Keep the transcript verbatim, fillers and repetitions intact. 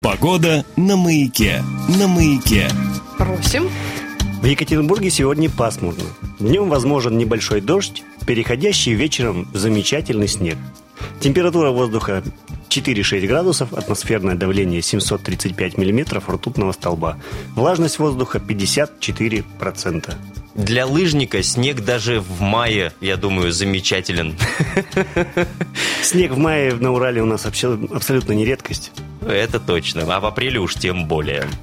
Погода на маяке. На маяке. Просим. В Екатеринбурге сегодня пасмурно. Днем возможен небольшой дождь, переходящий вечером в замечательный снег. Температура воздуха четыре-шесть градусов, атмосферное давление семьсот тридцать пять миллиметров ртутного столба. Влажность воздуха пятьдесят четыре процента. Для лыжника снег даже в мае, я думаю, замечателен. Снег в мае на Урале у нас абсолютно не редкость. Это точно, а в апреле уж тем более.